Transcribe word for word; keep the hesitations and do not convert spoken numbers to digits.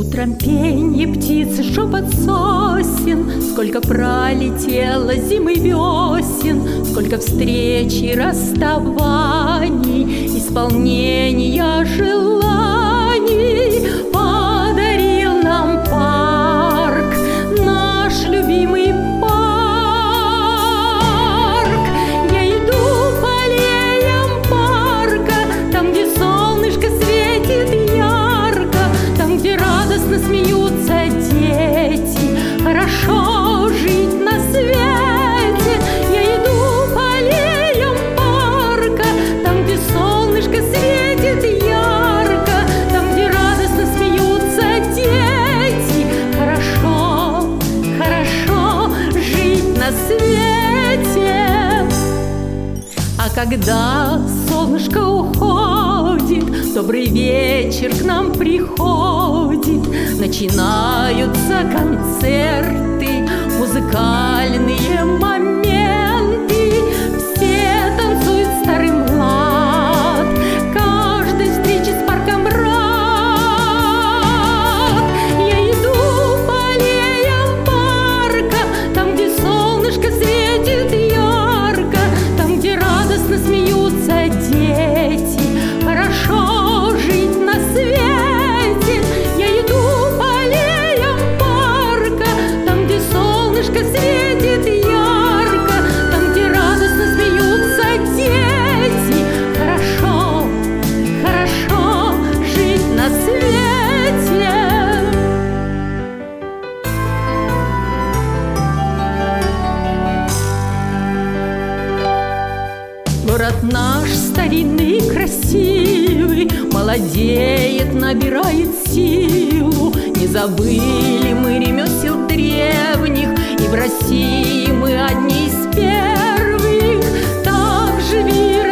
Утром пенье птицы, шепот сосен, сколько пролетело зим и весен, сколько встреч и расставаний, исполнения желаний подарил нам парк, наш любимый парк. Я иду по аллеям парка, там, где солнышко светит ярко, там, где радостно смеются дети, хорошо жить на свете. Я иду по аллеям парка, там, где солнышко светит ярко, там, где радостно смеются дети, хорошо, хорошо жить на свете. А когда солнышко уходит, добрый вечер к нам приходит, начинаются концерты, музыкальные моменты. Все танцуют старый млад, каждой встречи с парком рад. Я иду по аллеям парка, там, где солнышко светит ярко, там, где радостно смеются дети, хорошо жить на свете. Я иду по аллеям парка, там, где солнышко светит ярко, там, где радостно смеются дети, хорошо, хорошо жить на свете. Город наш старинный и красивый молодеет, набирает силу. Не забыли мы ремесел древних, и в России мы одни из первых. Так живи,